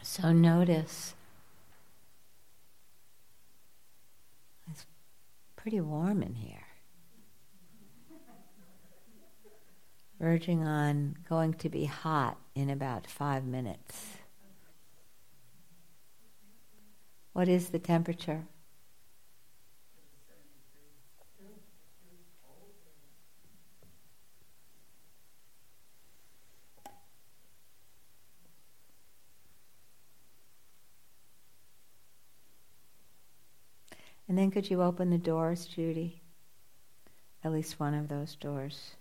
So notice, it's pretty warm in here. Verging on going to be hot in about 5 minutes. What is the temperature? And then could you open the doors, Judy? At least one of those doors.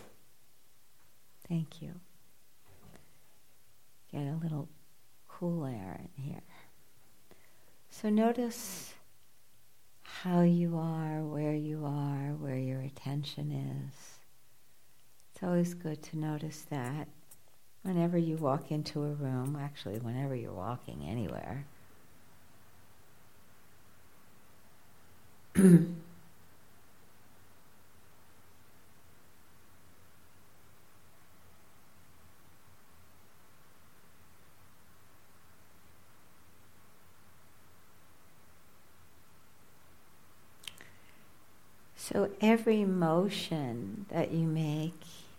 Thank you. Get a little cool air in here. So notice how you are, where your attention is. It's always good to notice that whenever you walk into a room, actually whenever you're walking anywhere. So every motion that you make,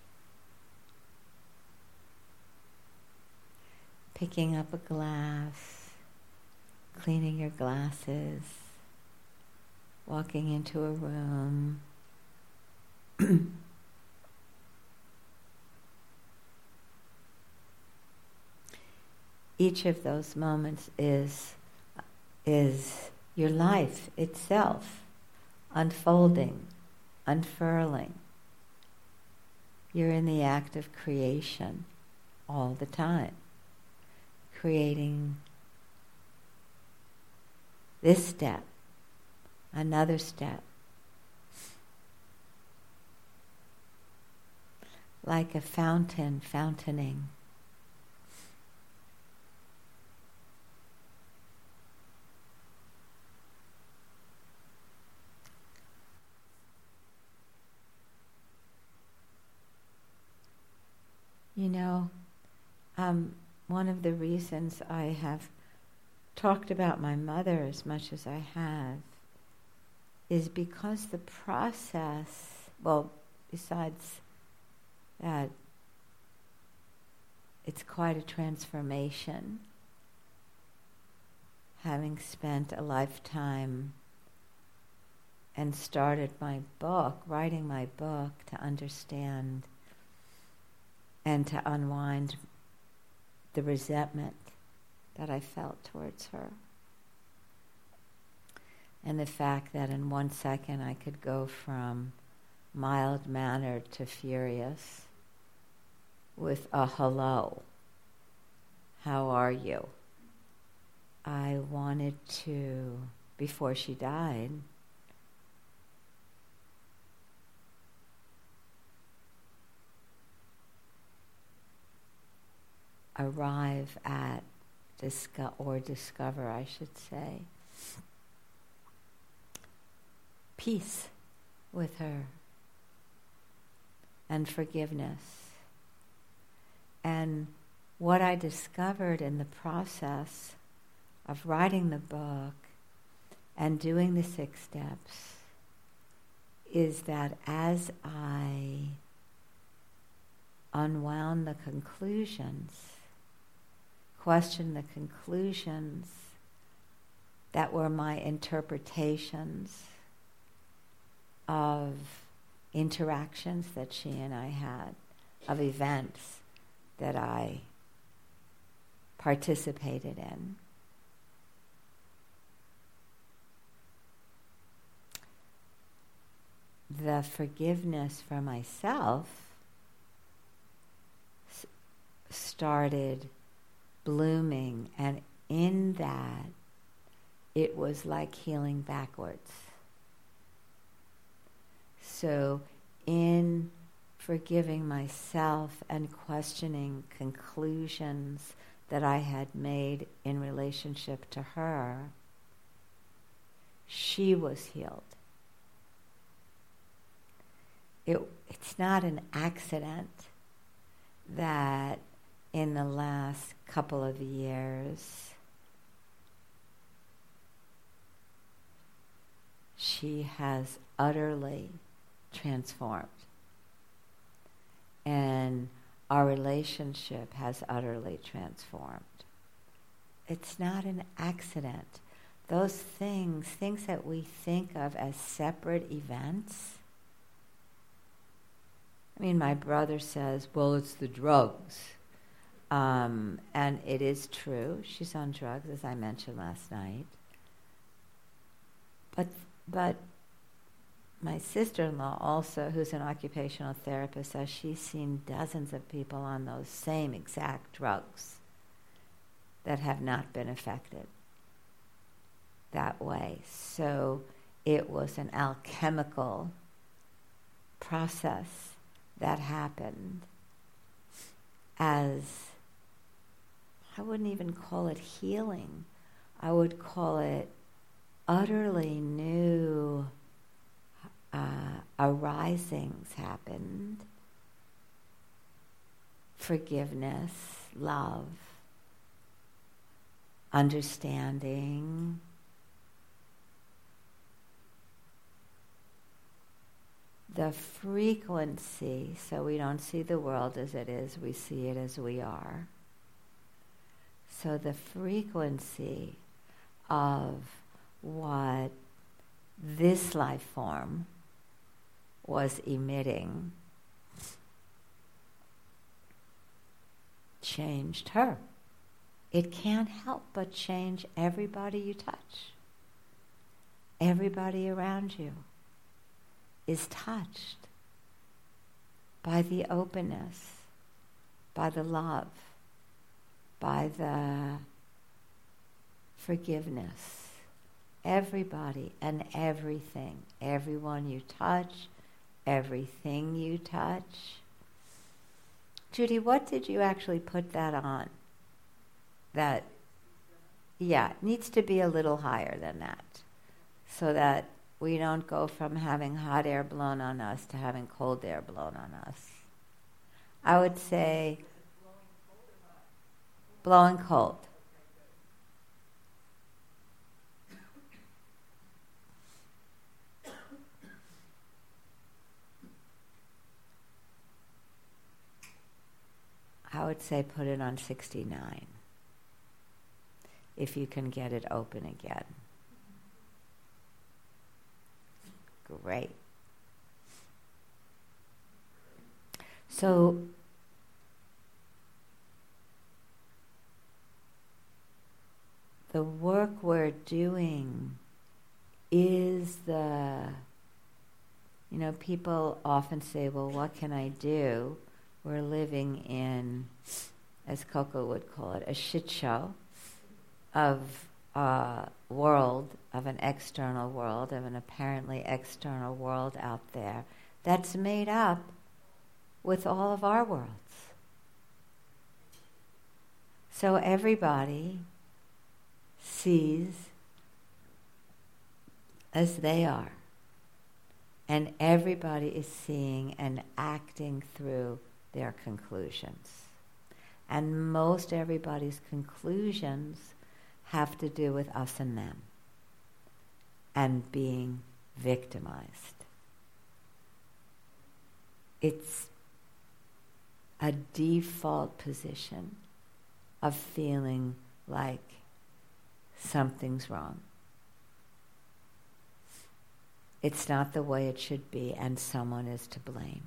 picking up a glass, cleaning your glasses, walking into a room, each of those moments is your life itself unfolding, unfurling. You're in the act of creation all the time, creating this step, another step, like a fountain fountaining. You know, one of the reasons I have talked about my mother as much as I have is because the process, well, besides that, it's quite a transformation, having spent a lifetime and started my book, writing my book to understand and to unwind the resentment that I felt towards her. And the fact that in 1 second I could go from mild-mannered to furious with a hello, how are you? I wanted to, before she died, arrive at, discover, I should say, peace with her and forgiveness. And what I discovered in the process of writing the book and doing the 6 steps is that as I unwound the conclusions, questioned the conclusions that were my interpretations of interactions that she and I had, of events that I participated in. The forgiveness for myself started blooming, and in that, it was like healing backwards. So in forgiving myself and questioning conclusions that I had made in relationship to her, she was healed. It's not an accident that in the last couple of years, she has utterly transformed. And our relationship has utterly transformed. It's not an accident. Those things that we think of as separate events. I mean, my brother says, well, it's the drugs. And it is true. She's on drugs, as I mentioned last night. But my sister-in-law also, who's an occupational therapist, says she's seen dozens of people on those same exact drugs that have not been affected that way. So it was an alchemical process that happened as, I wouldn't even call it healing. I would call it utterly new arisings happened. Forgiveness, love, understanding. The frequency, so we don't see the world as it is, we see it as we are. So the frequency of what this life form was emitting changed her. It can't help but change everybody you touch. Everybody around you is touched by the openness, by the love, by the forgiveness. Everybody and everything, everyone you touch, everything you touch. Judy, what did you actually put that on? That, yeah, it needs to be a little higher than that, so that we don't go from having hot air blown on us to having cold air blown on us. I would say blowing cold. I would say put it on 69, if you can get it open again. Great. So, the work we're doing is people often say, well, what can I do? We're living in, as Coco would call it, a shit show of world, of an external world, of an apparently external world out there that's made up with all of our worlds. So everybody sees as they are, and everybody is seeing and acting through their conclusions. And most everybody's conclusions have to do with us and them and being victimized. It's a default position of feeling like something's wrong. It's not the way it should be, and someone is to blame.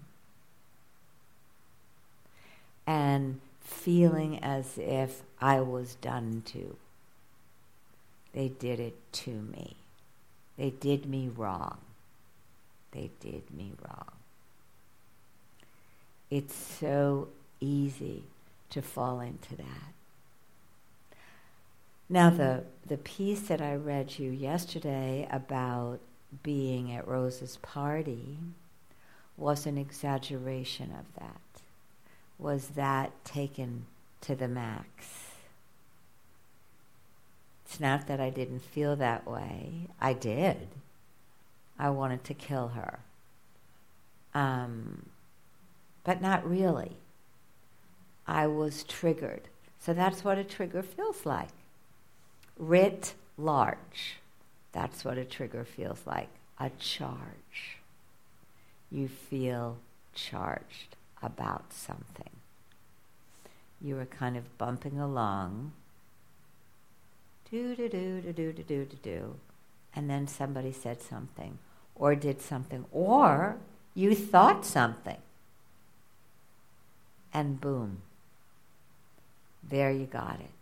And feeling as if I was done to. They did it to me. They did me wrong. They did me wrong. It's so easy to fall into that. Now, the piece that I read you yesterday about being at Rose's party was an exaggeration of that. Was that taken to the max? It's not that I didn't feel that way. I did. I wanted to kill her. But not really. I was triggered. So that's what a trigger feels like. Writ large. That's what a trigger feels like. A charge. You feel charged about something. You were kind of bumping along, do-do-do-do-do-do-do-do, and then somebody said something, or did something, or you thought something, and boom, there you got it.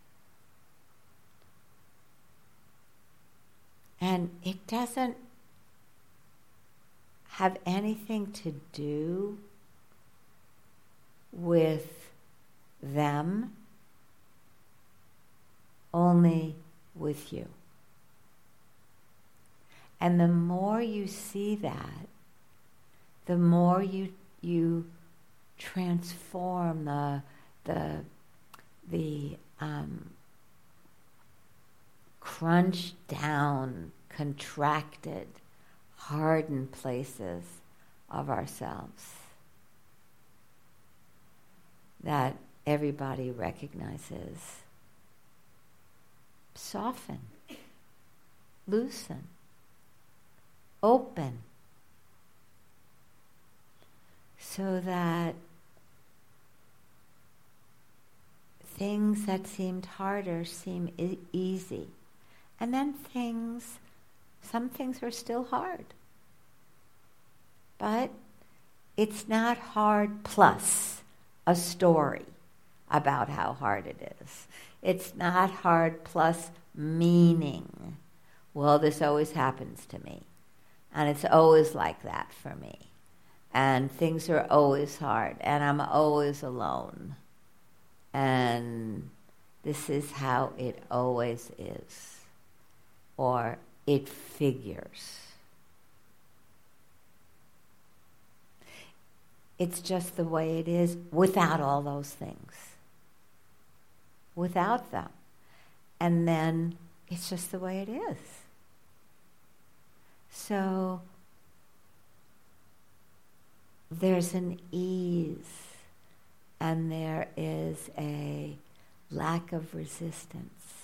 And it doesn't have anything to do with them, only with you. And the more you see that, the more you transform the crunched down, contracted, hardened places of ourselves that everybody recognizes. Soften, loosen, open, so that things that seemed harder seem easy. And then some things are still hard. But it's not hard plus a story about how hard it is. It's not hard plus meaning. Well, this always happens to me. And it's always like that for me. And things are always hard. And I'm always alone. And this is how it always is. Or it figures. It's just the way it is without all those things. Without them. And then it's just the way it is. So there's an ease and there is a lack of resistance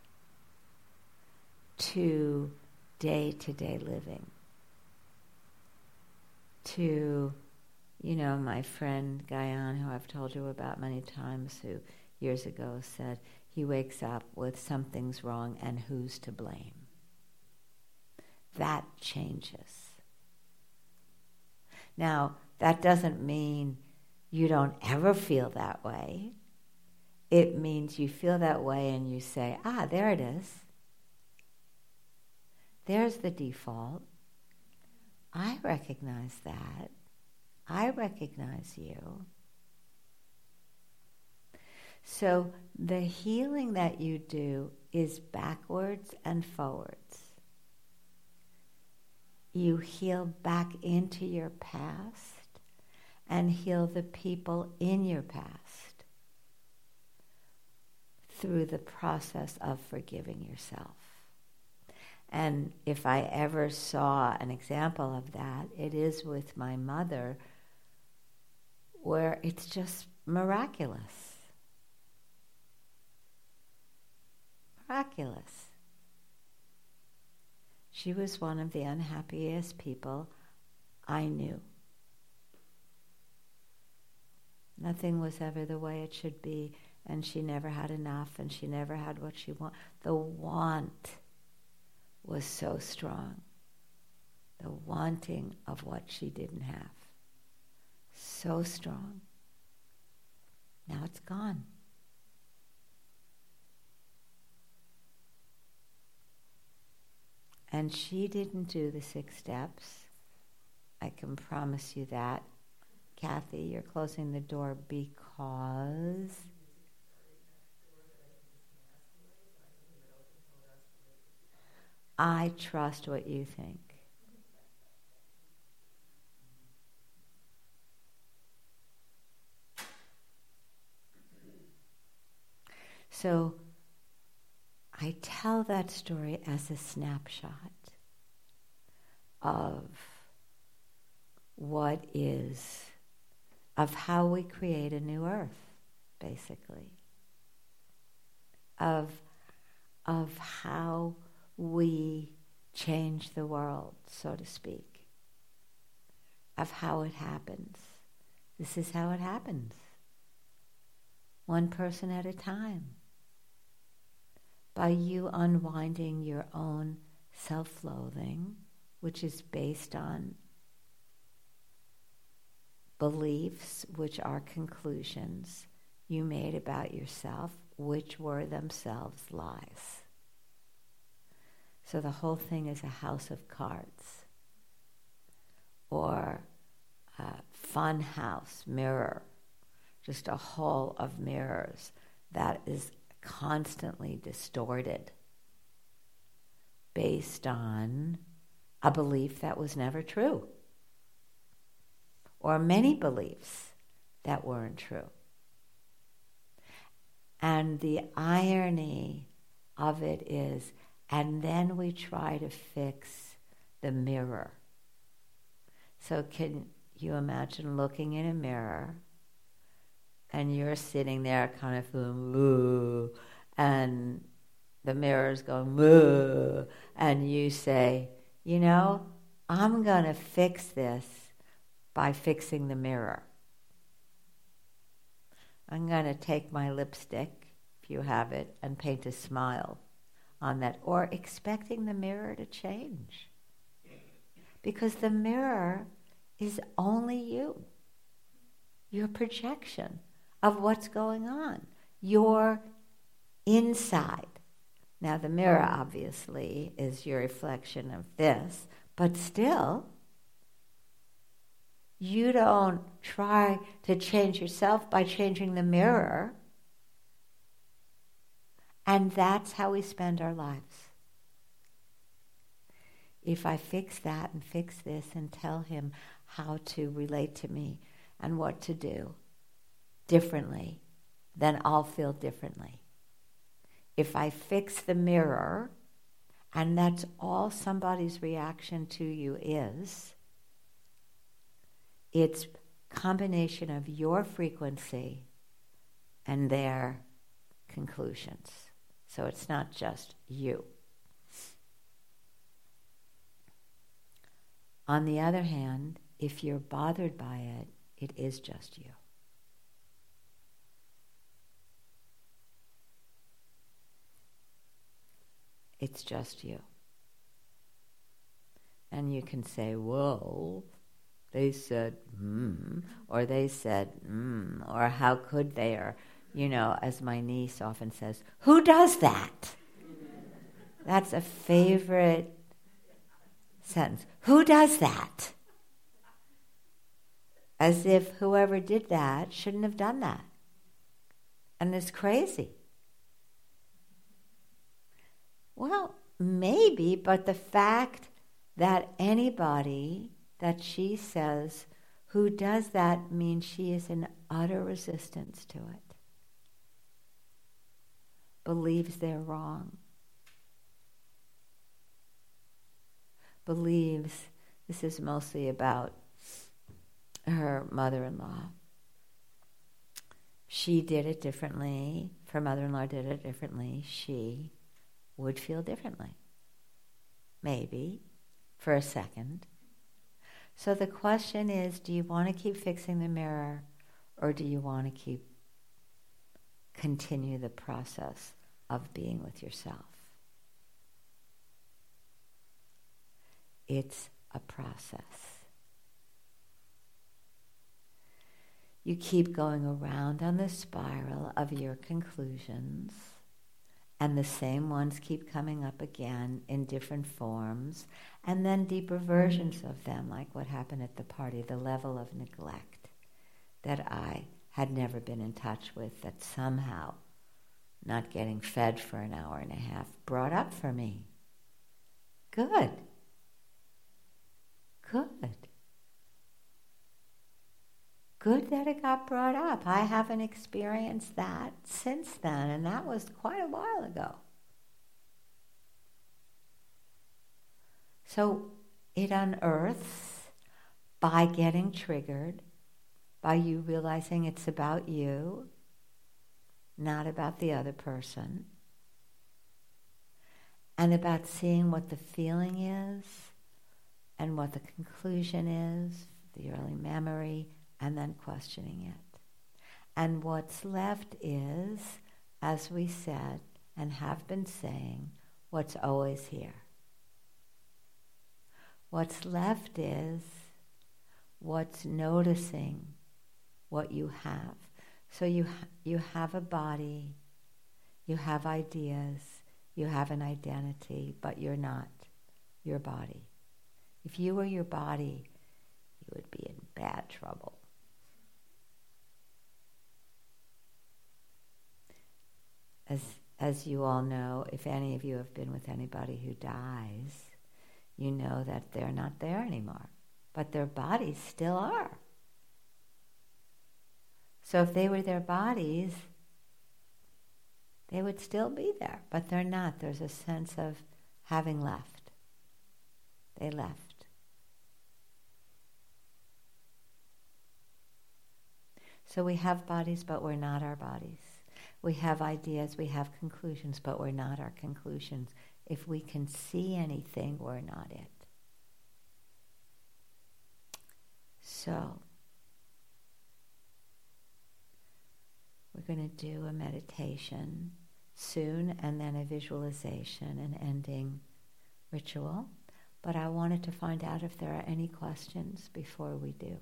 to day-to-day living. To, my friend Guyan, who I've told you about many times, who years ago said he wakes up with something's wrong and who's to blame. That changes. Now, that doesn't mean you don't ever feel that way. It means you feel that way and you say, there it is. There's the default. I recognize that. I recognize you. So the healing that you do is backwards and forwards. You heal back into your past and heal the people in your past through the process of forgiving yourself. And if I ever saw an example of that, it is with my mother, where it's just miraculous. Miraculous. She was one of the unhappiest people I knew. Nothing was ever the way it should be, and she never had enough, and she never had what she wanted. The want was so strong. The wanting of what she didn't have. So strong. Now it's gone. And she didn't do the 6 steps. I can promise you that. Kathy, you're closing the door because... I trust what you think. So I tell that story as a snapshot of what is, of how we create a new earth. basically, of how we change the world, so to speak, of how it happens. This is how it happens. One person at a time. By you unwinding your own self-loathing, which is based on beliefs which are conclusions you made about yourself, which were themselves lies. So the whole thing is a house of cards, or a fun house, mirror, just a hall of mirrors that is constantly distorted based on a belief that was never true, or many beliefs that weren't true. And the irony of it is, and then we try to fix the mirror. So can you imagine looking in a mirror and you're sitting there kind of feeling, ooh, and the mirror's going, ooh, and you say, you know, I'm going to fix this by fixing the mirror. I'm going to take my lipstick, if you have it, and paint a smile on that, or expecting the mirror to change. Because the mirror is only you, your projection of what's going on, your inside. Now the mirror obviously is your reflection of this, but still, you don't try to change yourself by changing the mirror. And that's how we spend our lives. If I fix that and fix this and tell him how to relate to me and what to do differently, then I'll feel differently. If I fix the mirror, and that's all somebody's reaction to you is, it's combination of your frequency and their conclusions. So it's not just you. On the other hand, if you're bothered by it, it is just you. It's just you. And you can say, whoa, they said, or they said, or how could they, or, you know, as my niece often says, who does that? That's a favorite sentence. Who does that? As if whoever did that shouldn't have done that. And it's crazy. Well, maybe, but the fact that anybody that she says who does that means she is in utter resistance to it. Believes they're wrong. Believes, this is mostly about her mother-in-law. She did it differently. If her mother-in-law did it differently, she would feel differently. Maybe, for a second. So the question is, do you want to keep fixing the mirror, or do you want to continue the process of being with yourself? It's a process. You keep going around on the spiral of your conclusions, and the same ones keep coming up again in different forms, and then deeper versions of them, like what happened at the party, the level of neglect that I had never been in touch with, that somehow not getting fed for an hour and a half brought up for me. Good. Good that it got brought up. I haven't experienced that since then, and that was quite a while ago. So it unearths, by getting triggered, by you realizing it's about you, not about the other person, and about seeing what the feeling is and what the conclusion is, the early memory, and then questioning it. And what's left is, as we said and have been saying, what's always here. What's left is what's noticing what you have. So you have a body, you have ideas, you have an identity, but you're not your body. If you were your body, you would be in bad trouble. As you all know, if any of you have been with anybody who dies, you know that they're not there anymore, but their bodies still are. So if they were their bodies, they would still be there, but they're not. There's a sense of having left. They left. So we have bodies, but we're not our bodies. We have ideas, we have conclusions, but we're not our conclusions. If we can see anything, we're not it. So, we're going to do a meditation soon and then a visualization and ending ritual. But I wanted to find out if there are any questions before we do.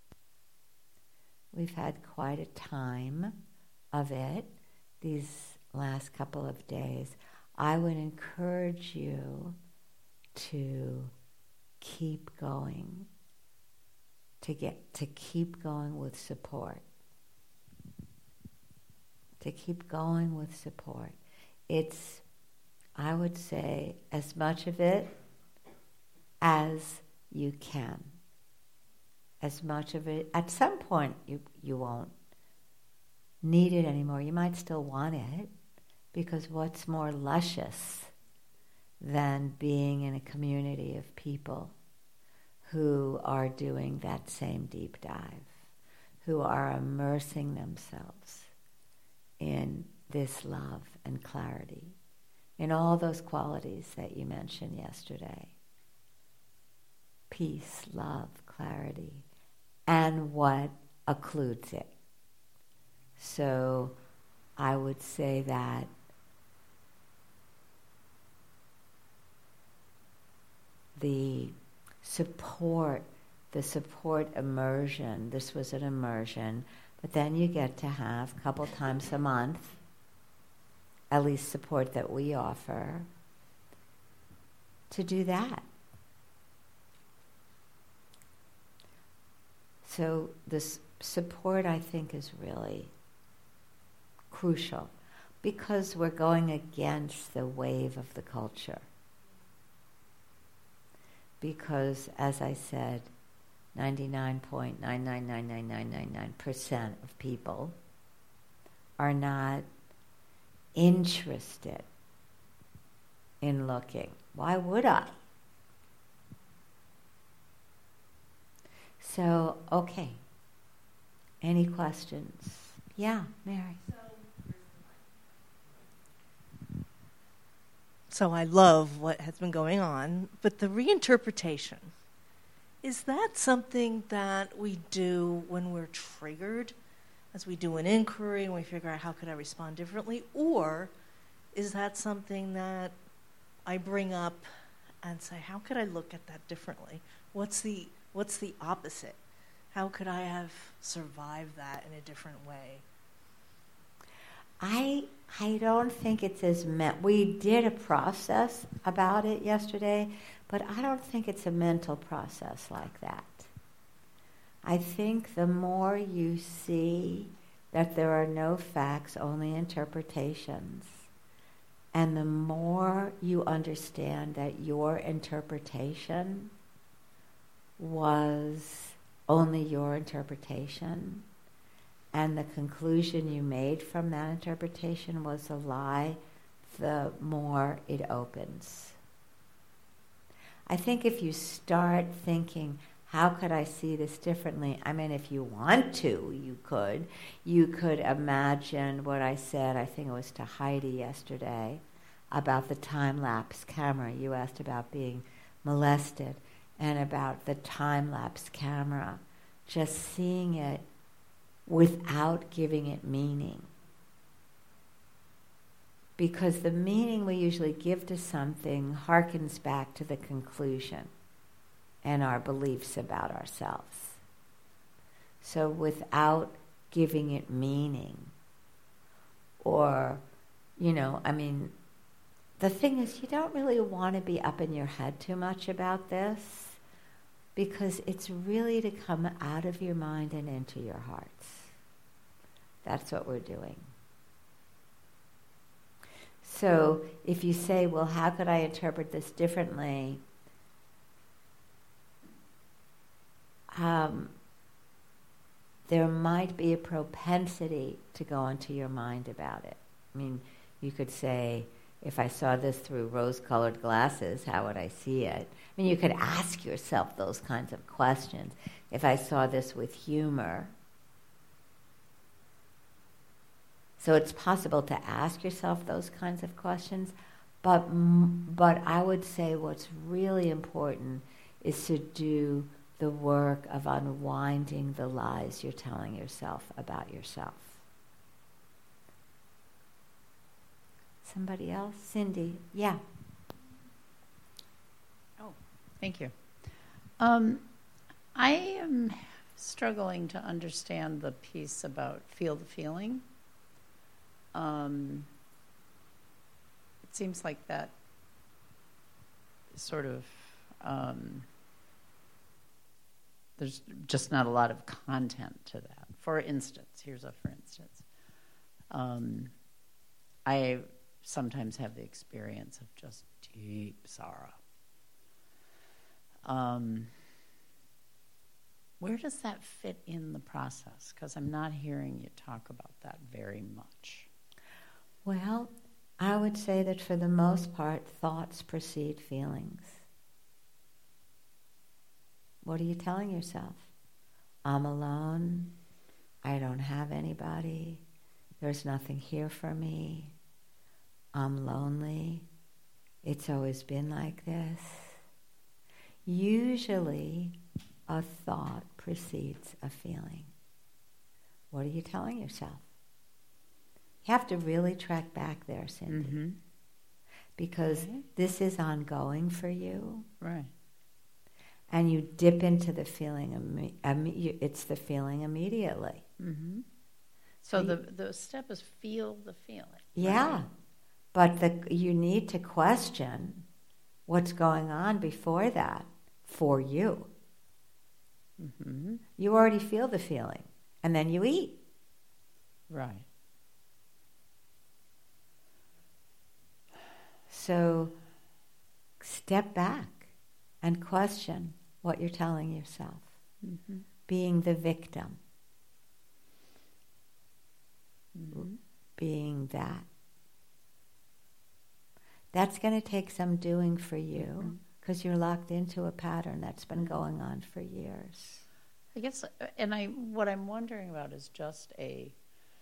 We've had quite a time of it these last couple of days. I would encourage you to keep going, to keep going with support. To keep going with support. It's, I would say, as much of it as you can. As much of it, at some point you won't need it anymore. You might still want it, because what's more luscious than being in a community of people who are doing that same deep dive, who are immersing themselves in this love and clarity, in all those qualities that you mentioned yesterday. Peace, love, clarity, and what occludes it. So I would say that the support immersion, this was an immersion, but then you get to have a couple times a month, at least support that we offer, to do that. So this support, I think, is really crucial, because we're going against the wave of the culture. Because, as I said, 99.9999999% of people are not interested in looking. Why would I? So, okay. Any questions? Yeah, Mary. So I love what has been going on, but the reinterpretation, is that something that we do when we're triggered, as we do an inquiry and we figure out how could I respond differently, or is that something that I bring up and say, how could I look at that differently? What's the opposite? How could I have survived that in a different way? I don't think it's as we did a process about it yesterday, but I don't think it's a mental process like that. I think the more you see that there are no facts, only interpretations, and the more you understand that your interpretation was only your interpretation, and the conclusion you made from that interpretation was a lie, the more it opens. I think if you start thinking, how could I see this differently? I mean, if you want to, you could. You could imagine what I said, I think it was to Heidi yesterday, about the time-lapse camera. You asked about being molested and about the time-lapse camera, just seeing it without giving it meaning. Because the meaning we usually give to something harkens back to the conclusion and our beliefs about ourselves. So without giving it meaning, or, the thing is, you don't really want to be up in your head too much about this, because it's really to come out of your mind and into your hearts. That's what we're doing. So if you say, well, how could I interpret this differently? There might be a propensity to go into your mind about it. I mean, you could say, if I saw this through rose-colored glasses, how would I see it? I mean, you could ask yourself those kinds of questions. If I saw this with humor. So it's possible to ask yourself those kinds of questions, but I would say what's really important is to do the work of unwinding the lies you're telling yourself about yourself. Somebody else? Cindy? Yeah. Oh, thank you. I am struggling to understand the piece about feel the feeling. It seems like that sort of, there's just not a lot of content to that. For instance, I sometimes have the experience of just deep sorrow. Where does that fit in the process? Because I'm not hearing you talk about that very much. Well, I would say that for the most part, thoughts precede feelings. What are you telling yourself? I'm alone. I don't have anybody. There's nothing here for me. I'm lonely. It's always been like this. Usually, a thought precedes a feeling. What are you telling yourself? You have to really track back there, Cindy. Mm-hmm. Because this is ongoing for you. Right. And you dip into the feeling, it's the feeling immediately. Mm-hmm. So the step is feel the feeling. Yeah. Right? But you need to question what's going on before that for you. Mm-hmm. You already feel the feeling, and then you eat. Right. So step back and question what you're telling yourself. Mm-hmm. Being the victim. Mm-hmm. Being that. That's going to take some doing for you, because you're locked into a pattern that's been going on for years. I guess, and what I'm wondering about is just a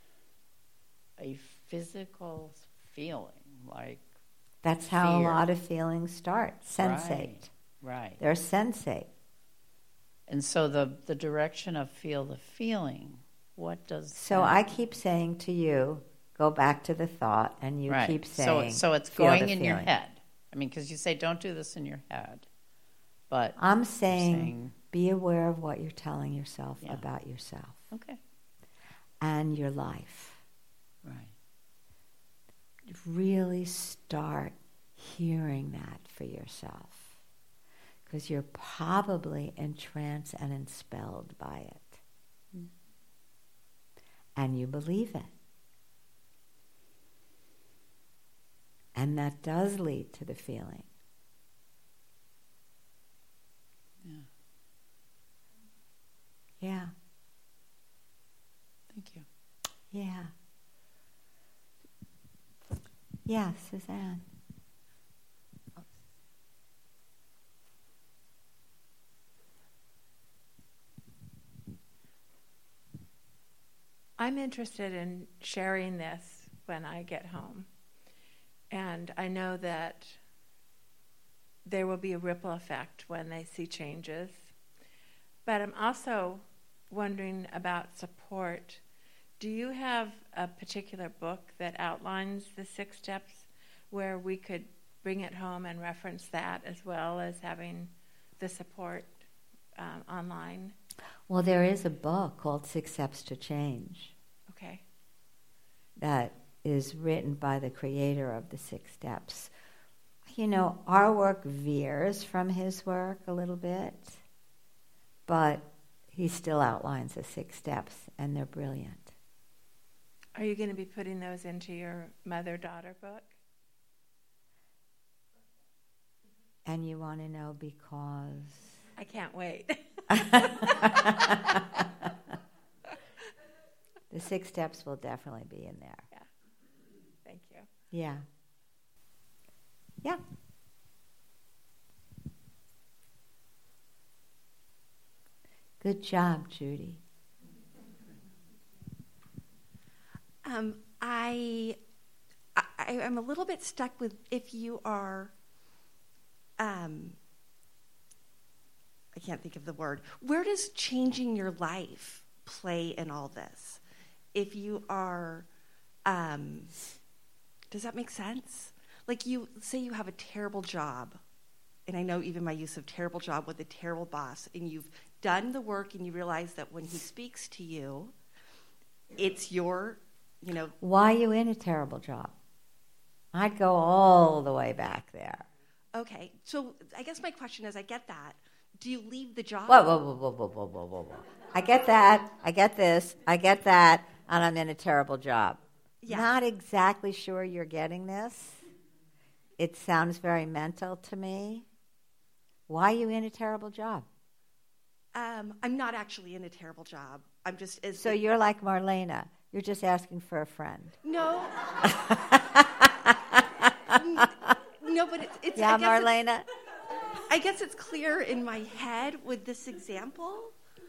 physical feeling, like that's how fear. A lot of feelings start. Sensate. Right. They're sensate. And so the direction of feel the feeling, what does So I keep saying to you, go back to the thought, and you keep saying, so it's going in your head. I mean, because you say don't do this in your head, but I'm saying be aware of what you're telling yourself about yourself. Okay. And your life. Right. Really start hearing that for yourself, because you're probably entranced and enspelled by it. Mm. And you believe it. And that does lead to the feeling. Yeah. Yeah. Thank you. Yeah. Yeah, Suzanne. I'm interested in sharing this when I get home. And I know that there will be a ripple effect when they see changes. But I'm also wondering about support. Do you have a particular book that outlines the 6 steps where we could bring it home and reference that as well as having the support online? Well, there is a book called 6 Steps to Change. Okay. That is written by the creator of the 6 Steps. You know, our work veers from his work a little bit, but he still outlines the 6 steps, and they're brilliant. Are you going to be putting those into your mother-daughter book? And you want to know because... I can't wait. The 6 steps will definitely be in there. Yeah. Thank you. Yeah. Yeah. Good job, Judy. I'm a little bit stuck with if you are, I can't think of the word. Where does changing your life play in all this? If you are, does that make sense? Like you say you have a terrible job, and I know even my use of terrible job with a terrible boss, and you've done the work and you realize that when he speaks to you, it's your, you know. Why are you in a terrible job? I'd go all the way back there. Okay, so I guess my question is, I get that. Do you leave the job? Whoa. I get that, I get this, I get that, and I'm in a terrible job. Yeah. Not exactly sure you're getting this. It sounds very mental to me. Why are you in a terrible job? I'm not actually in a terrible job. I'm just... So you're like Marlena. You're just asking for a friend. No. No, but it's... Yeah, Marlena? I guess it's clear in my head with this example.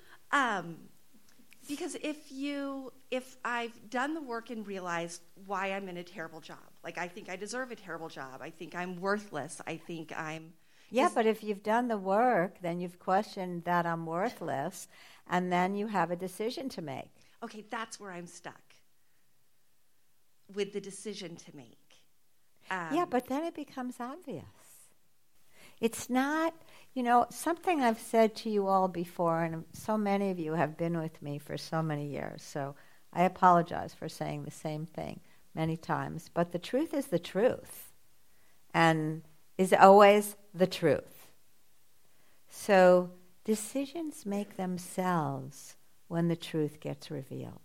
Because if I've done the work and realized why I'm in a terrible job, like I think I deserve a terrible job, I think I'm worthless, I think I'm... Yeah, but if you've done the work, then you've questioned that I'm worthless, and then you have a decision to make. Okay, that's where I'm stuck, with the decision to make. Yeah, but then it becomes obvious. It's not, you know, something I've said to you all before, and so many of you have been with me for so many years, so I apologize for saying the same thing many times, but the truth is the truth, and is always the truth. So decisions make themselves when the truth gets revealed.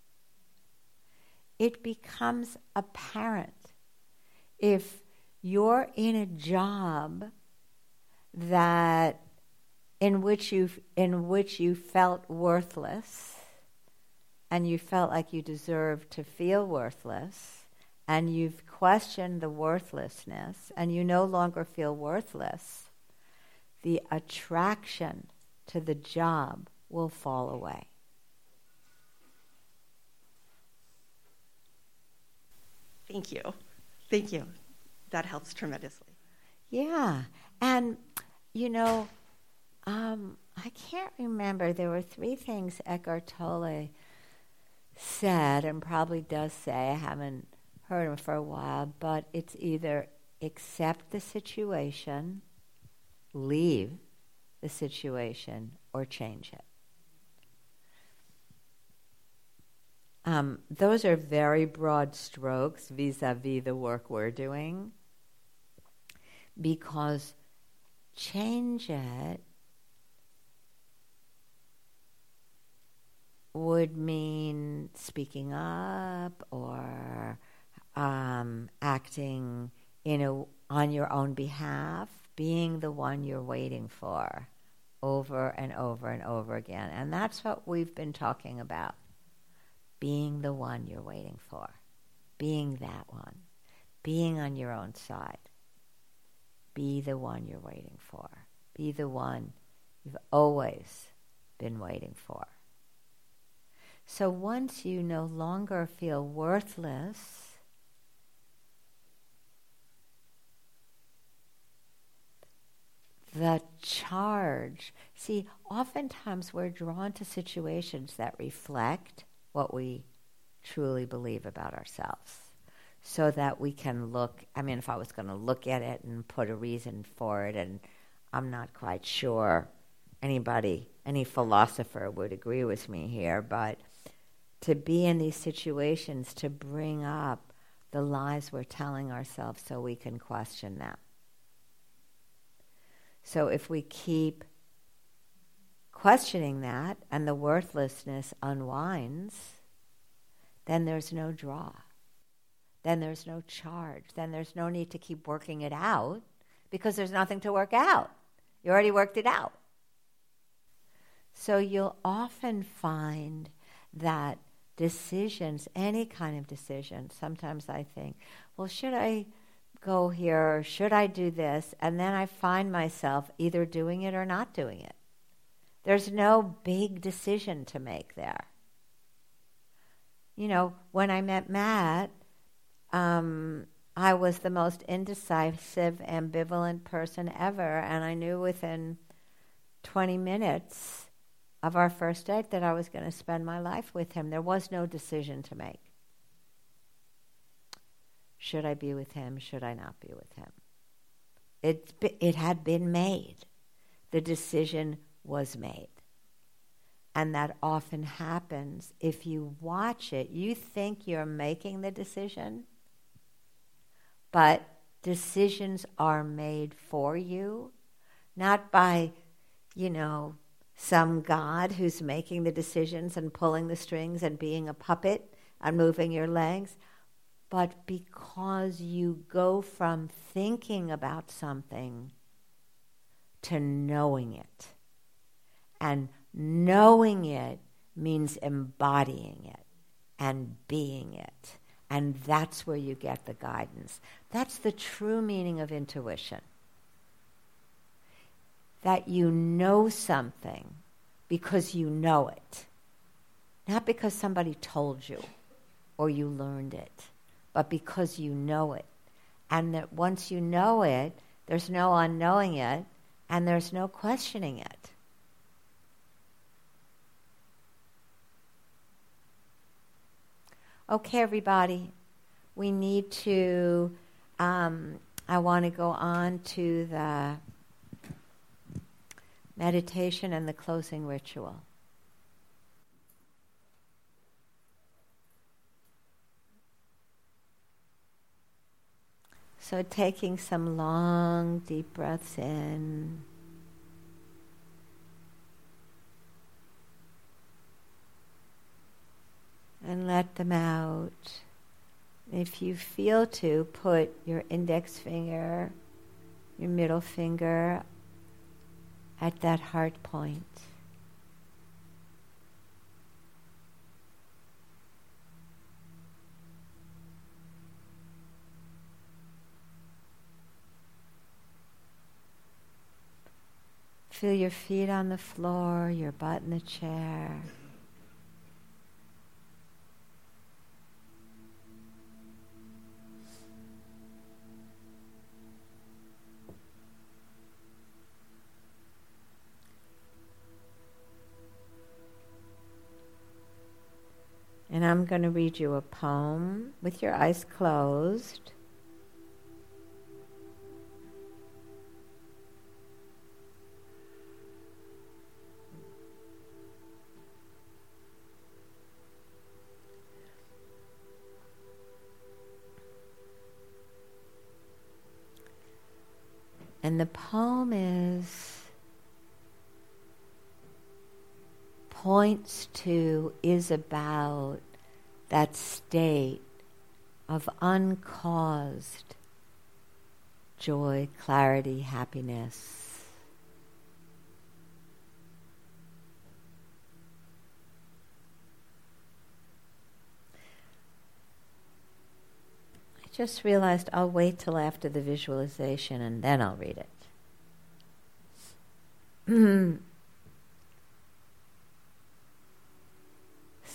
It becomes apparent if you're in a job that in which you felt worthless, and you felt like you deserved to feel worthless, and you've questioned the worthlessness, and you no longer feel worthless, the attraction to the job will fall away. Thank you. Thank you. That helps tremendously. Yeah. And, you know, I can't remember. There were 3 things Eckhart Tolle said, and probably does say. I haven't heard him for a while, but it's either accept the situation, leave the situation, or change it. Those are very broad strokes vis-a-vis the work we're doing, because change it would mean speaking up or acting on your own behalf, being the one you're waiting for over and over and over again. And that's what we've been talking about. Being the one you're waiting for. Being that one. Being on your own side. Be the one you're waiting for. Be the one you've always been waiting for. So once you no longer feel worthless, the charge, see, oftentimes we're drawn to situations that reflect what we truly believe about ourselves, so that we can look, I mean, if I was going to look at it and put a reason for it, and I'm not quite sure any philosopher would agree with me here, but to be in these situations to bring up the lies we're telling ourselves so we can question them. So if we keep questioning that and the worthlessness unwinds, then there's no draw. Then there's no charge. Then there's no need to keep working it out because there's nothing to work out. You already worked it out. So you'll often find that decisions, any kind of decision, sometimes I think, well, should I go here or should I do this? And then I find myself either doing it or not doing it. There's no big decision to make there. You know, when I met Matt, I was the most indecisive, ambivalent person ever, and I knew within 20 minutes of our first date that I was going to spend my life with him. There was no decision to make. Should I be with him? Should I not be with him? It had been made. The decision was made. And that often happens. If you watch it, you think you're making the decision, but decisions are made for you, not by, some God who's making the decisions and pulling the strings and being a puppet and moving your legs, but because you go from thinking about something to knowing it. And knowing it means embodying it and being it. And that's where you get the guidance. That's the true meaning of intuition. That you know something because you know it. Not because somebody told you or you learned it, but because you know it. And that once you know it, there's no unknowing it, and there's no questioning it. Okay, everybody, we need to, I want to go on to the meditation and the closing ritual. So taking some long, deep breaths in. And let them out. If you feel to, put your index finger, your middle finger at that heart point. Feel your feet on the floor, your butt in the chair. And I'm going to read you a poem with your eyes closed. And the poem is about that state of uncaused joy, clarity, happiness. I just realized I'll wait till after the visualization and then I'll read it.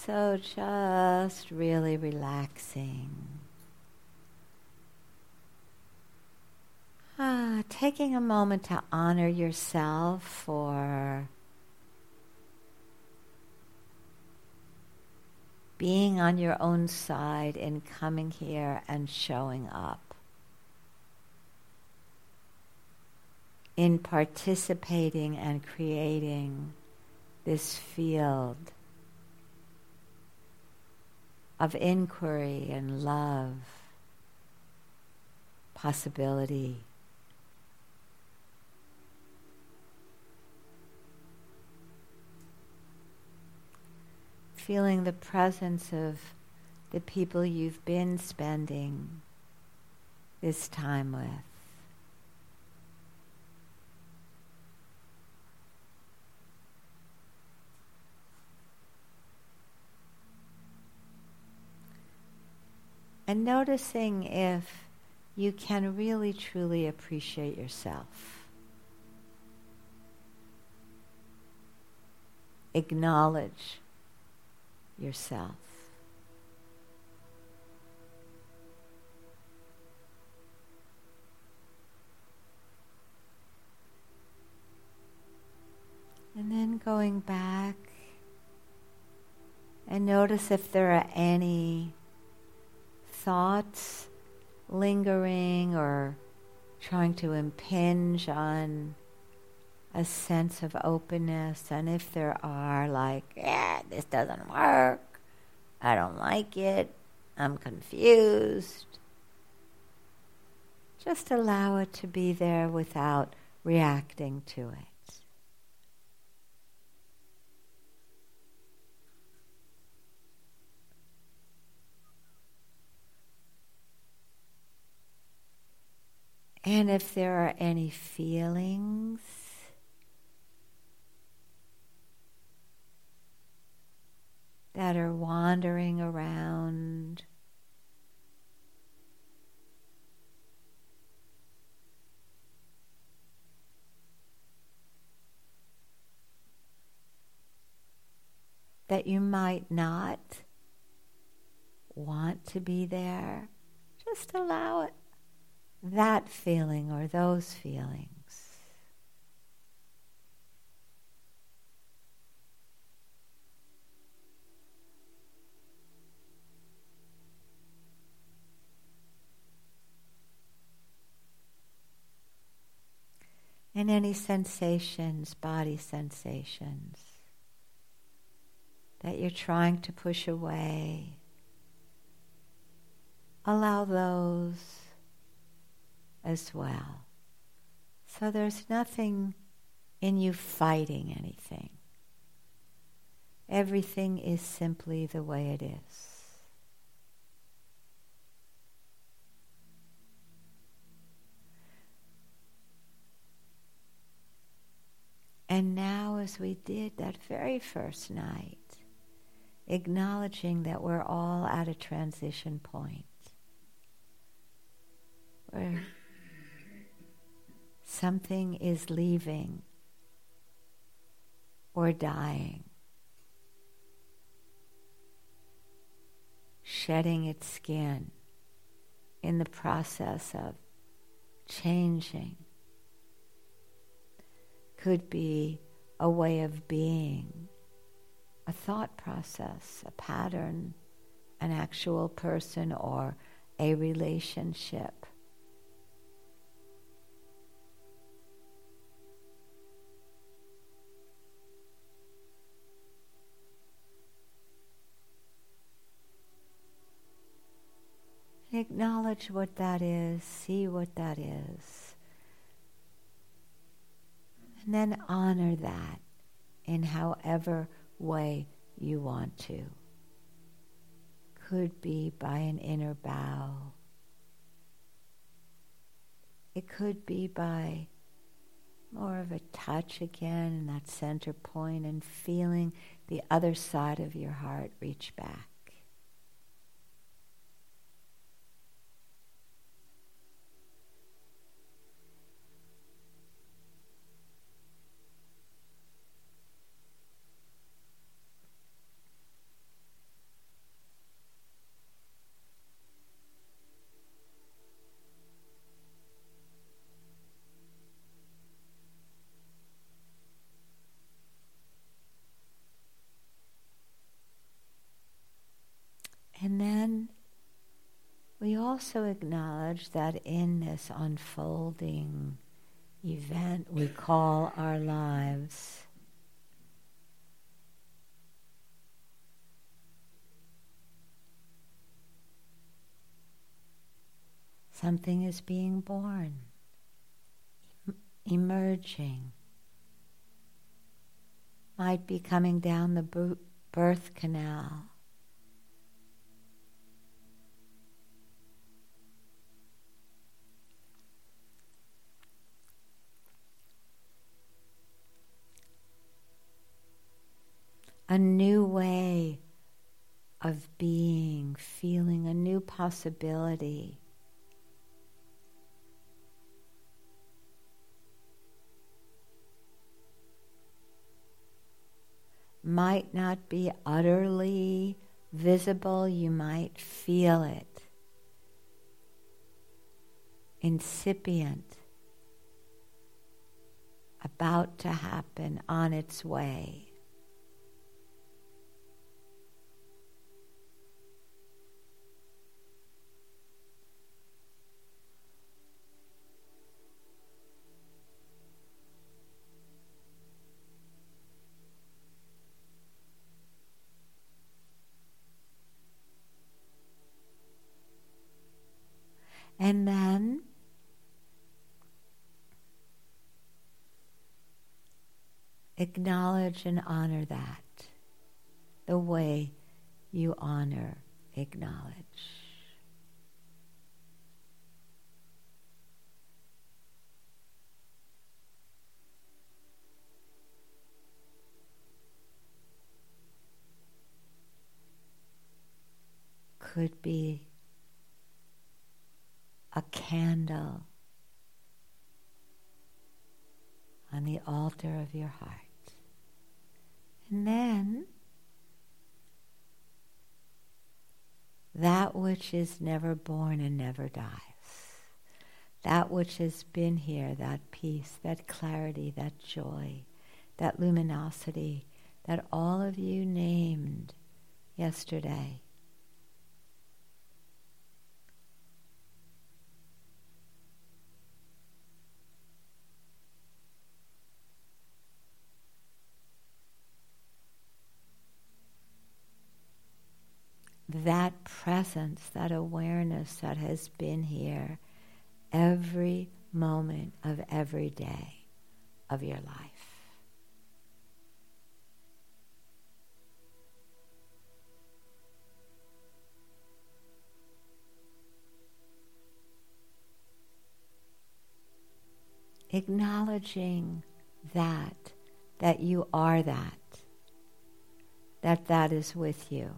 So just really relaxing. Taking a moment to honor yourself for being on your own side in coming here and showing up, in participating and creating this field of inquiry and love, possibility. Feeling the presence of the people you've been spending this time with. And noticing if you can really truly appreciate yourself. Acknowledge yourself. And then going back and notice if there are any thoughts lingering or trying to impinge on a sense of openness, and if there are, like, this doesn't work, I don't like it, I'm confused, just allow it to be there without reacting to it. And if there are any feelings, that are wandering around, that you might not want to be there, just allow it, that feeling or those feelings. And any sensations, body sensations, that you're trying to push away, allow those as well. So there's nothing in you fighting anything. Everything is simply the way it is. And now, as we did that very first night, acknowledging that we're all at a transition point where something is leaving or dying, shedding its skin in the process of changing. Could be a way of being, a thought process, a pattern, an actual person, or a relationship. Acknowledge what that is, see what that is. And then honor that in however way you want to. Could be by an inner bow. It could be by more of a touch again in that center point and feeling the other side of your heart reach back. And then we also acknowledge that in this unfolding event we call our lives, something is being born, emerging, might be coming down the birth canal. A new way of being, feeling, a new possibility. Might not be utterly visible, you might feel it. Incipient, about to happen, on its way. And then acknowledge and honor that the way you honor, acknowledge. Could be a candle on the altar of your heart. And then that which is never born and never dies, that which has been here, that peace, that clarity, that joy, that luminosity that all of you named yesterday. That presence, that awareness that has been here every moment of every day of your life. Acknowledging that you are that is with you.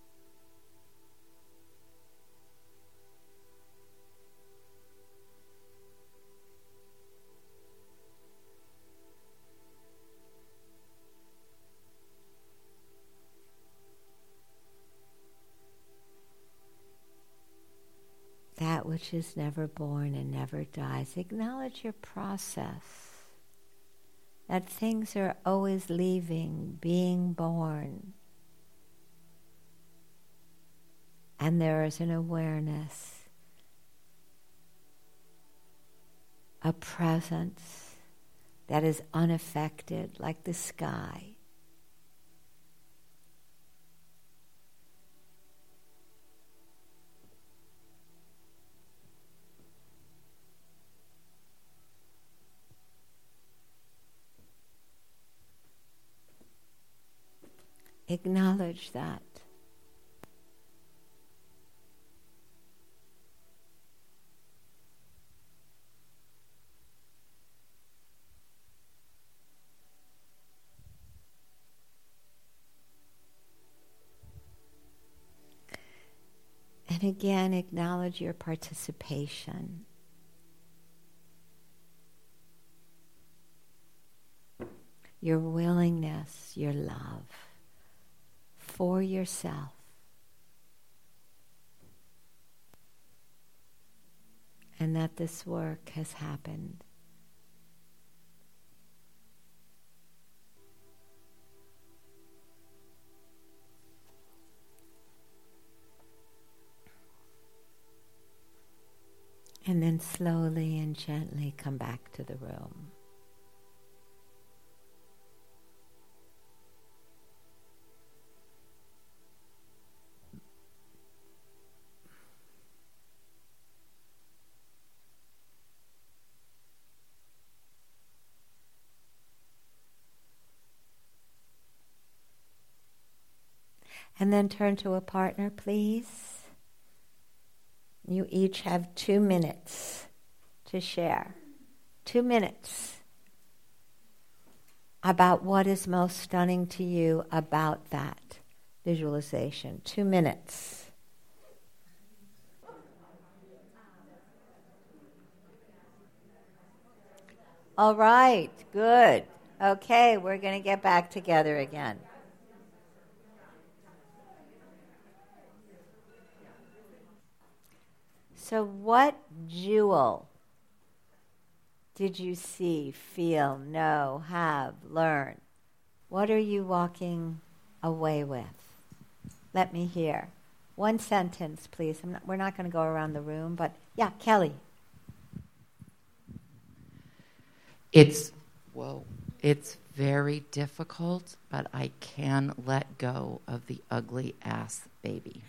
That which is never born and never dies. Acknowledge your process. That things are always leaving, being born. And there is an awareness, a presence that is unaffected, like the sky. Acknowledge that. And again, acknowledge your participation. Your willingness, your love for yourself. And that this work has happened. And then slowly and gently come back to the room. And then turn to a partner, please. You each have 2 minutes to share. 2 minutes about what is most stunning to you about that visualization. 2 minutes. All right, good. Okay, we're going to get back together again. So what jewel did you see, feel, know, have, learn? What are you walking away with? Let me hear. 1 sentence, please. We're not going to go around the room, but yeah, Kelly. It's very difficult, but I can let go of the ugly ass baby.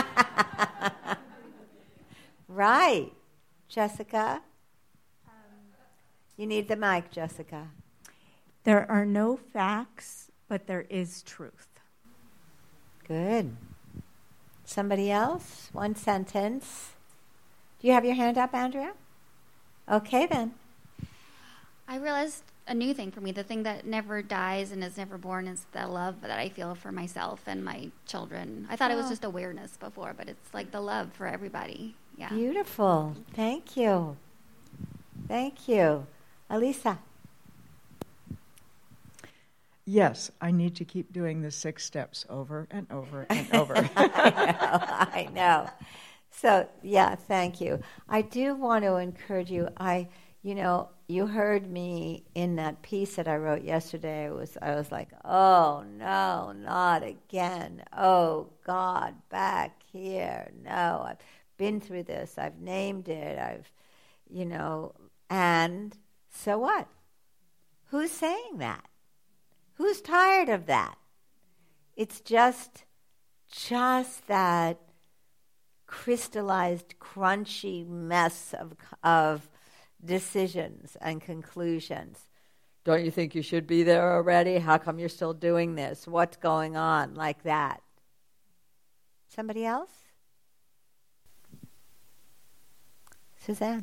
Right. Jessica? You need the mic, Jessica. There are no facts, but there is truth. Good. Somebody else? 1 sentence. Do you have your hand up, Andrea? Okay, then. I realized a new thing for me. The thing that never dies and is never born is the love that I feel for myself and my children. I thought it was just awareness before, but it's like the love for everybody. Yeah. Beautiful. Thank you. Thank you. Alisa. Yes, I need to keep doing the 6 steps over and over and over. I know. So, yeah, thank you. I do want to encourage you. You heard me in that piece that I wrote yesterday. I was like, oh, no, not again. Oh, God, back here. No, I've been through this. I've named it. And so what? Who's saying that? Who's tired of that? It's just that crystallized, crunchy mess of decisions and conclusions. Don't you think you should be there already? How come you're still doing this? What's going on? Like that. Somebody else? Suzanne.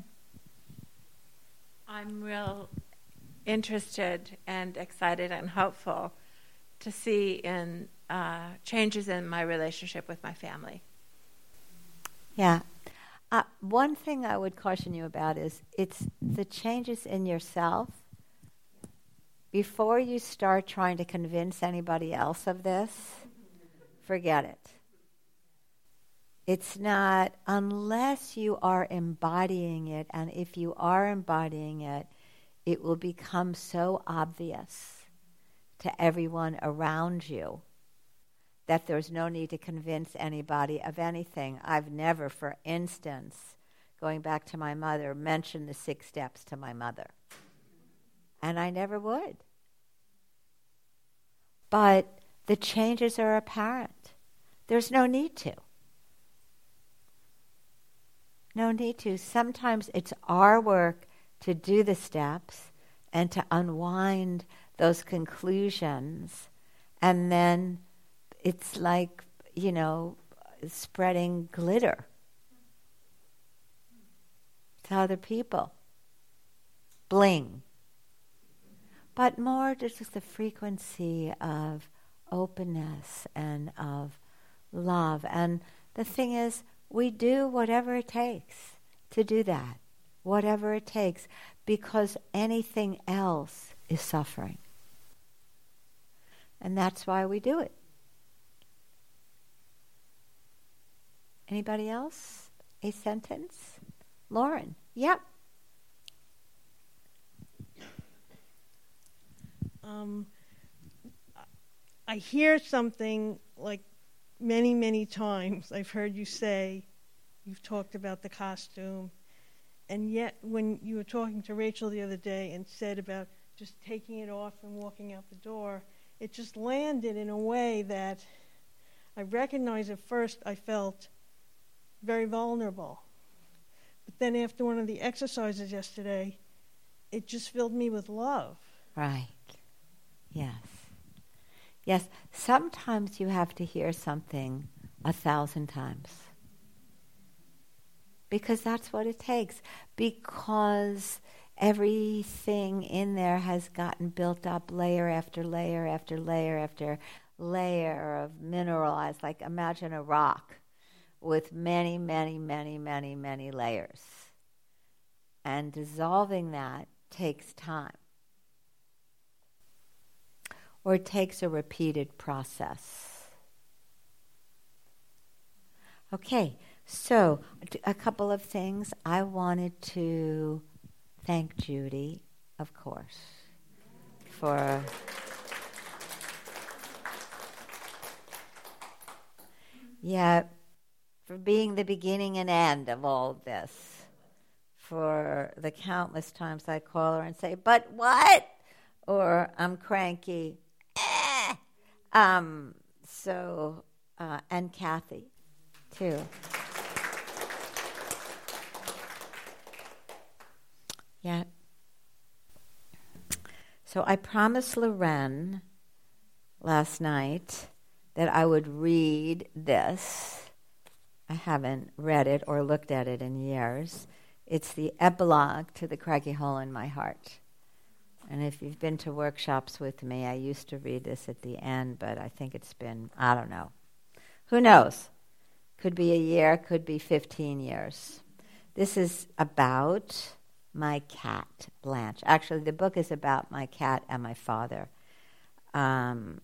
I'm real interested and excited and hopeful to see in changes in my relationship with my family. Yeah. One thing I would caution you about is it's the changes in yourself. Before you start trying to convince anybody else of this, forget it. It's not, unless you are embodying it, and if you are embodying it, it will become so obvious to everyone around you that there's no need to convince anybody of anything. I've never, for instance, going back to my mother, mentioned the 6 steps to my mother. And I never would. But the changes are apparent. There's no need to. No need to. Sometimes it's our work to do the steps and to unwind those conclusions, and then it's like, spreading glitter to other people. Bling. But more just the frequency of openness and of love. And the thing is, we do whatever it takes to do that. Whatever it takes. Because anything else is suffering. And that's why we do it. Anybody else? A sentence? Lauren. Yep. I hear something like many, many times. I've heard you say, you've talked about the costume, And yet, when you were talking to Rachel the other day and said about just taking it off and walking out the door, it just landed in a way that I recognized at first I felt very vulnerable. But then after one of the exercises yesterday, it just filled me with love. Right. Yes. Yes. Sometimes you have to hear something 1,000 times. Because that's what it takes. Because everything in there has gotten built up layer after layer after layer after layer of mineralized. Like imagine a rock with many, many, many, many, many layers. And dissolving that takes time. Or it takes a repeated process. Okay, so a couple of things. I wanted to thank Judy, of course, for for being the beginning and end of all of this. For the countless times I call her and say, "But what?" Or I'm cranky. And Kathy, too. Yeah. So I promised Loren last night that I would read this. I haven't read it or looked at it in years. It's the epilogue to The Craggy Hole in My Heart. And if you've been to workshops with me, I used to read this at the end, but I think it's been, I don't know. Who knows? Could be a year, could be 15 years. This is about my cat, Blanche. Actually, the book is about my cat and my father. And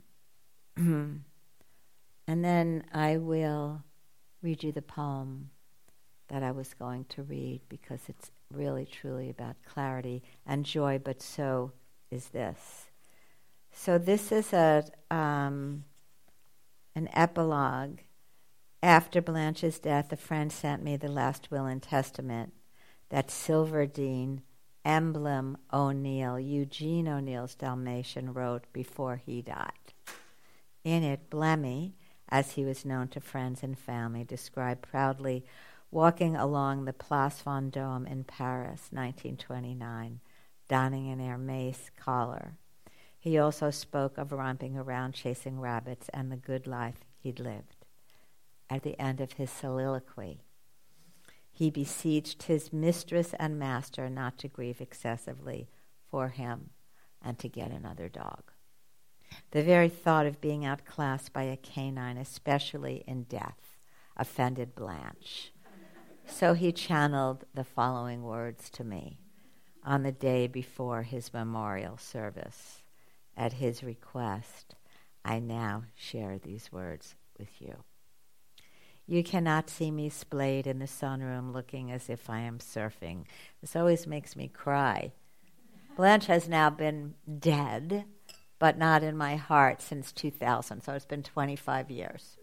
then I will read you the poem that I was going to read because it's really, truly about clarity and joy, but so is this. So this is an epilogue. After Blanche's death, a friend sent me the last will and testament that Silverdine Emblem O'Neill, Eugene O'Neill's Dalmatian, wrote before he died. In it, Blemmy, as he was known to friends and family, described proudly walking along the Place Vendôme in Paris, 1929, donning an Hermès collar. He also spoke of romping around chasing rabbits and the good life he'd lived. At the end of his soliloquy, he beseeched his mistress and master not to grieve excessively for him and to get another dog. The very thought of being outclassed by a canine, especially in death, offended Blanche. So he channeled the following words to me on the day before his memorial service. At his request, I now share these words with you. You cannot see me splayed in the sunroom looking as if I am surfing. This always makes me cry. Blanche has now been dead, but not in my heart since 2000, so it's been 25 years.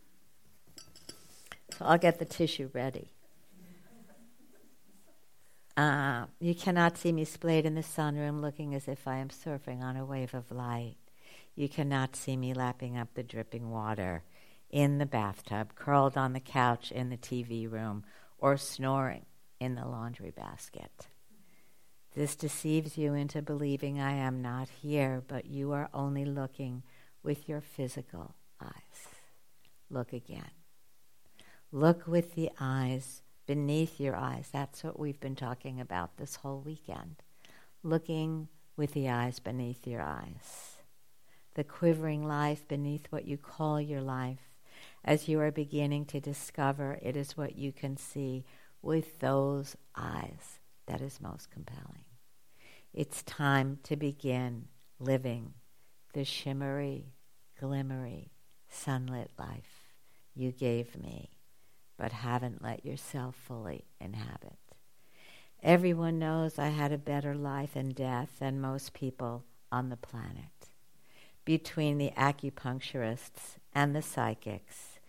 So I'll get the tissue ready. You cannot see me splayed in the sunroom looking as if I am surfing on a wave of light. You cannot see me lapping up the dripping water in the bathtub, curled on the couch in the TV room, or snoring in the laundry basket. This deceives you into believing I am not here, but you are only looking with your physical eyes. Look again. Look with the eyes beneath your eyes. That's what we've been talking about this whole weekend. Looking with the eyes beneath your eyes. The quivering life beneath what you call your life. As you are beginning to discover, it is what you can see with those eyes that is most compelling. It's time to begin living the shimmery, glimmery, sunlit life you gave me, but haven't let yourself fully inhabit. Everyone knows I had a better life in death than most people on the planet. Between the acupuncturists and the psychics,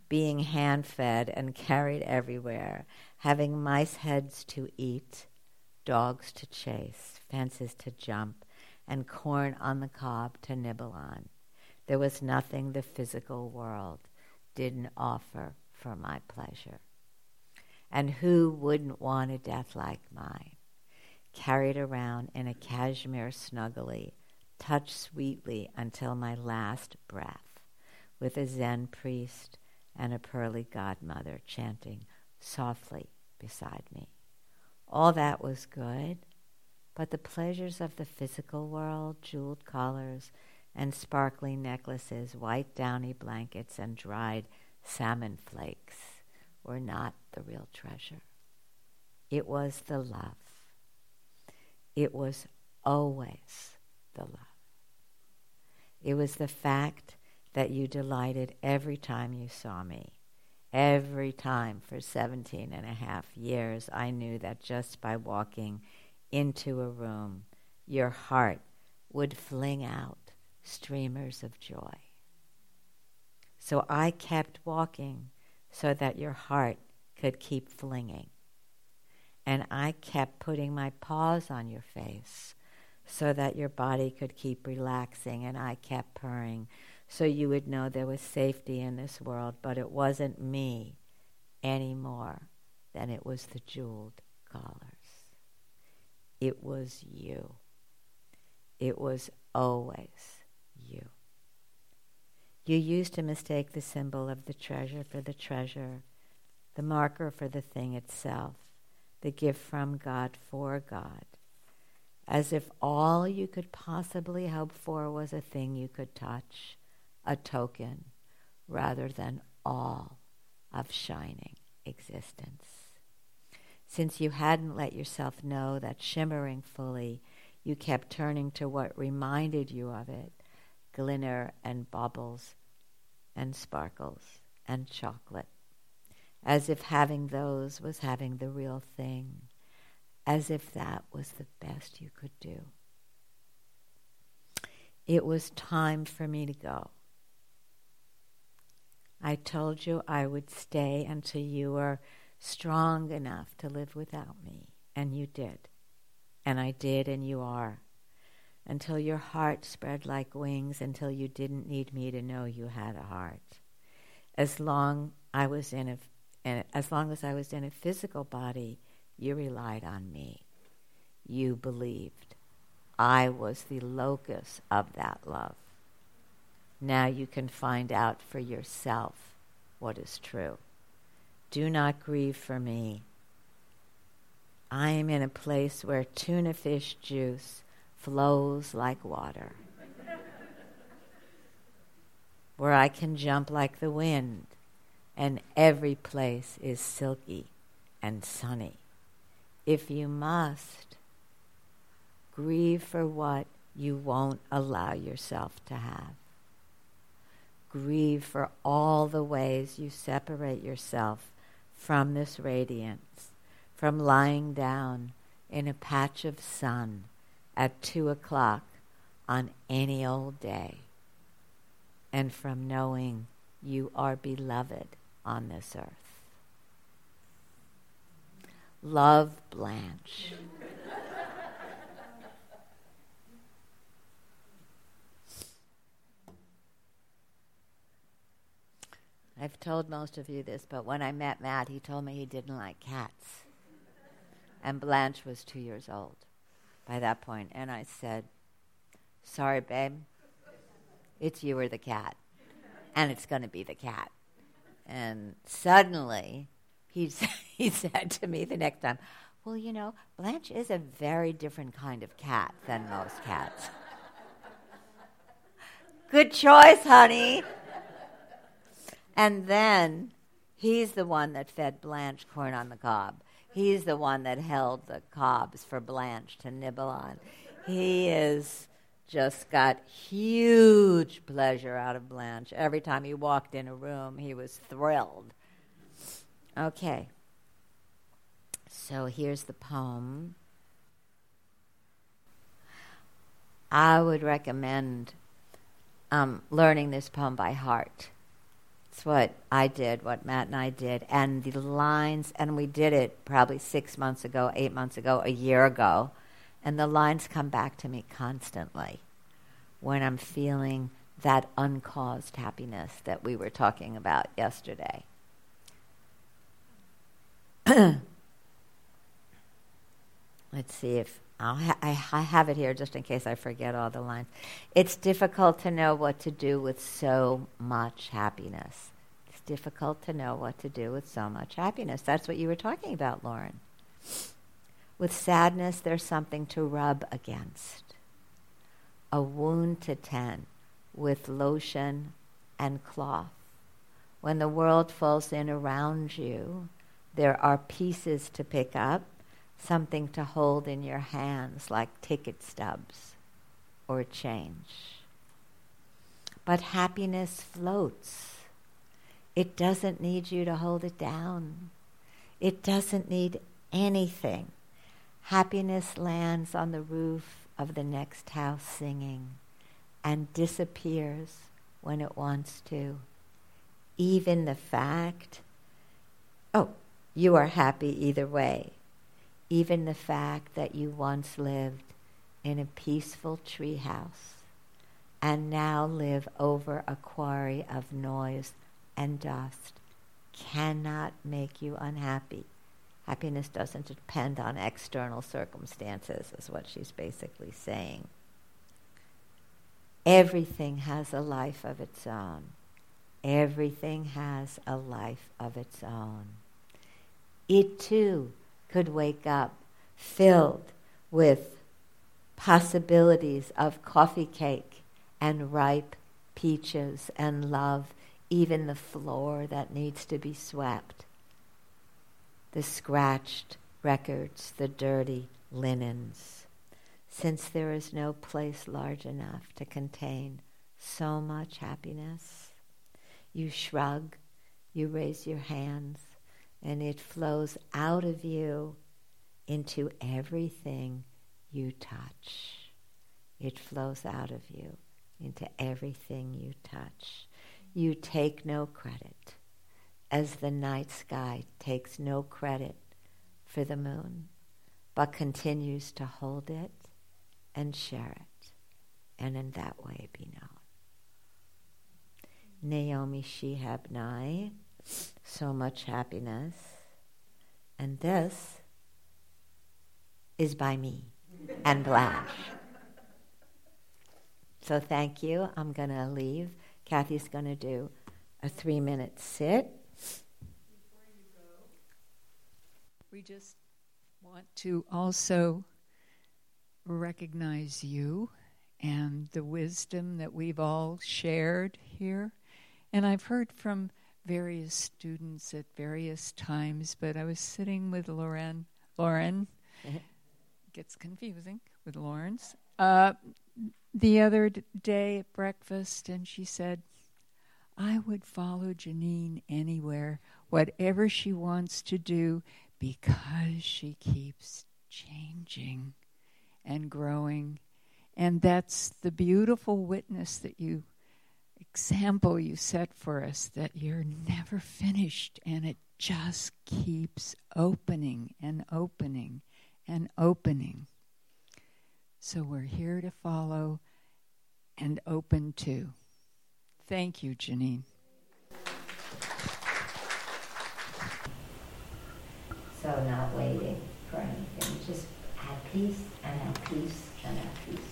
being hand-fed and carried everywhere, having mice heads to eat, dogs to chase, fences to jump, and corn on the cob to nibble on. There was nothing the physical world didn't offer for my pleasure. And who wouldn't want a death like mine, carried around in a cashmere snuggly, touched sweetly until my last breath, with a Zen priest and a pearly godmother chanting softly beside me. All that was good, but the pleasures of the physical world, jeweled collars and sparkling necklaces, white downy blankets and dried salmon flakes, were not the real treasure. It was the love. It was always the love. It was the fact that you delighted every time you saw me. Every time for 17 and a half years, I knew that just by walking into a room, your heart would fling out streamers of joy. So I kept walking so that your heart could keep flinging. And I kept putting my paws on your face so that your body could keep relaxing, and I kept purring so you would know there was safety in this world, but it wasn't me any more than it was the jeweled collars. It was you. It was always you. You used to mistake the symbol of the treasure for the treasure, the marker for the thing itself, the gift from God for God, as if all you could possibly hope for was a thing you could touch, a token, rather than all of shining existence. Since you hadn't let yourself know that shimmering fully, you kept turning to what reminded you of it, glimmer and bubbles and sparkles and chocolate, as if having those was having the real thing, as if that was the best you could do. It was time for me to go. I told you I would stay until you were strong enough to live without me, and you did. And I did, and you are. Until your heart spread like wings, until you didn't need me to know you had a heart. As long as I was in a physical body, you relied on me. You believed. I was the locus of that love. Now you can find out for yourself what is true. Do not grieve for me. I am in a place where tuna fish juice flows like water, where I can jump like the wind, and every place is silky and sunny. If you must, grieve for what you won't allow yourself to have. Grieve for all the ways you separate yourself from this radiance, from lying down in a patch of sun at 2:00 on any old day, and from knowing you are beloved on this earth. Love, Blanche. I've told most of you this, but when I met Matt, he told me he didn't like cats. And Blanche was 2 years old by that point. And I said, sorry, babe, it's you or the cat. And it's going to be the cat. And suddenly, he said to me the next time, well, you know, Blanche is a very different kind of cat than most cats. Good choice, honey. And then he's the one that fed Blanche corn on the cob. He's the one that held the cobs for Blanche to nibble on. He is just got huge pleasure out of Blanche. Every time he walked in a room, he was thrilled. Okay. So here's the poem. I would recommend learning this poem by heart. It's what I did, what Matt and I did. And the lines, and we did it probably 6 months ago, 8 months ago, a year ago. And the lines come back to me constantly when I'm feeling that uncaused happiness that we were talking about yesterday. Let's see if I have it here just in case I forget all the lines. It's difficult to know what to do with so much happiness. It's difficult to know what to do with so much happiness. That's what you were talking about, Lauren. With sadness, there's something to rub against. A wound to tend with lotion and cloth. When the world falls in around you, there are pieces to pick up, something to hold in your hands like ticket stubs or change. But happiness floats. It doesn't need you to hold it down. It doesn't need anything. Happiness lands on the roof of the next house singing and disappears when it wants to. Even the fact, you are happy either way. Even the fact that you once lived in a peaceful treehouse and now live over a quarry of noise and dust cannot make you unhappy. Happiness doesn't depend on external circumstances, is what she's basically saying. Everything has a life of its own. Everything has a life of its own. It too could wake up filled with possibilities of coffee cake and ripe peaches and love, even the floor that needs to be swept, the scratched records, the dirty linens, since there is no place large enough to contain so much happiness. You shrug, you raise your hands, and it flows out of you into everything you touch. It flows out of you into everything you touch. You take no credit, as the night sky takes no credit for the moon, but continues to hold it and share it, and in that way be known. Naomi Shihab Nye, so much happiness. And this is by me and Blanche. So thank you. I'm going to leave. Kathy's going to do a 3-minute sit. Before you go, we just want to also recognize you and the wisdom that we've all shared here. And I've heard from various students at various times, but I was sitting with Lauren, gets confusing with Lawrence, the other day at breakfast, and she said, I would follow Janine anywhere, whatever she wants to do, because she keeps changing and growing. And that's the beautiful witness example you set for us, that you're never finished, and it just keeps opening and opening and opening. So we're here to follow and open to. Thank you, Janine. So not waiting for anything, just have peace and have peace and have peace.